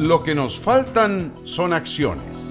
Lo que nos faltan son acciones.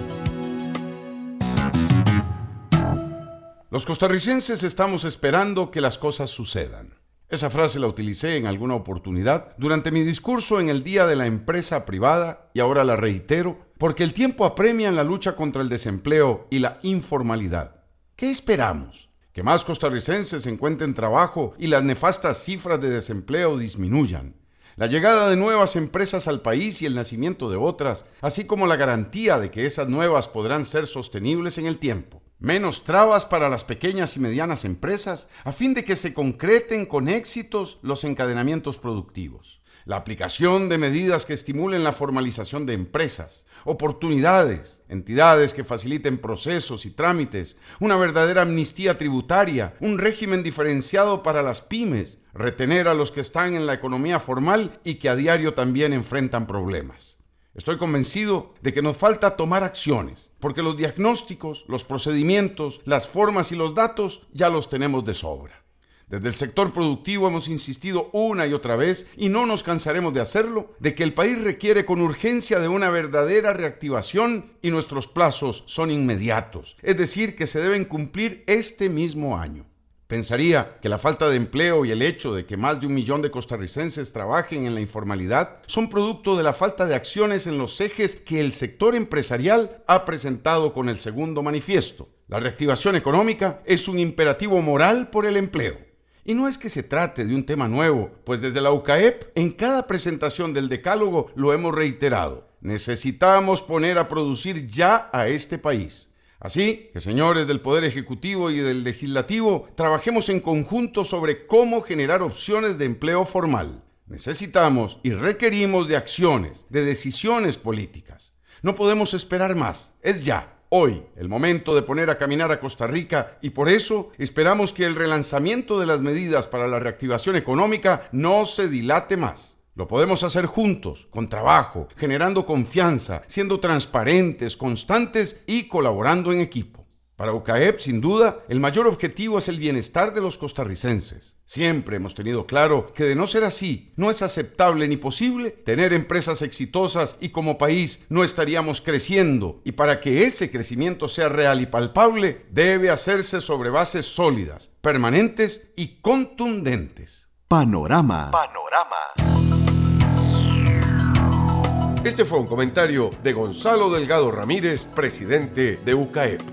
Los costarricenses estamos esperando que las cosas sucedan. Esa frase la utilicé en alguna oportunidad durante mi discurso en el Día de la Empresa Privada y ahora la reitero porque el tiempo apremia en la lucha contra el desempleo y la informalidad. ¿Qué esperamos? Que más costarricenses encuentren trabajo y las nefastas cifras de desempleo disminuyan. La llegada de nuevas empresas al país y el nacimiento de otras, así como la garantía de que esas nuevas podrán ser sostenibles en el tiempo. Menos trabas para las pequeñas y medianas empresas, a fin de que se concreten con éxitos los encadenamientos productivos. La aplicación de medidas que estimulen la formalización de empresas, oportunidades, entidades que faciliten procesos y trámites, una verdadera amnistía tributaria, un régimen diferenciado para las pymes, retener a los que están en la economía formal y que a diario también enfrentan problemas. Estoy convencido de que nos falta tomar acciones, porque los diagnósticos, los procedimientos, las formas y los datos ya los tenemos de sobra. Desde el sector productivo hemos insistido una y otra vez, y no nos cansaremos de hacerlo, de que el país requiere con urgencia de una verdadera reactivación y nuestros plazos son inmediatos, es decir, que se deben cumplir este mismo año. Pensaría que la falta de empleo y el hecho de que más de 1 millón de costarricenses trabajen en la informalidad son producto de la falta de acciones en los ejes que el sector empresarial ha presentado con el segundo manifiesto. La reactivación económica es un imperativo moral por el empleo. Y no es que se trate de un tema nuevo, pues desde la UCAEP, en cada presentación del decálogo lo hemos reiterado. Necesitamos poner a producir ya a este país. Así que, señores del Poder Ejecutivo y del Legislativo, trabajemos en conjunto sobre cómo generar opciones de empleo formal. Necesitamos y requerimos de acciones, de decisiones políticas. No podemos esperar más. Es ya, hoy, el momento de poner a caminar a Costa Rica y por eso esperamos que el relanzamiento de las medidas para la reactivación económica no se dilate más. Lo podemos hacer juntos, con trabajo, generando confianza, siendo transparentes, constantes y colaborando en equipo. Para UCAEP, sin duda, el mayor objetivo es el bienestar de los costarricenses. Siempre hemos tenido claro que de no ser así, no es aceptable ni posible tener empresas exitosas y como país no estaríamos creciendo. Y para que ese crecimiento sea real y palpable, debe hacerse sobre bases sólidas, permanentes y contundentes. Panorama. Este fue un comentario de Gonzalo Delgado Ramírez, presidente de UCAEP.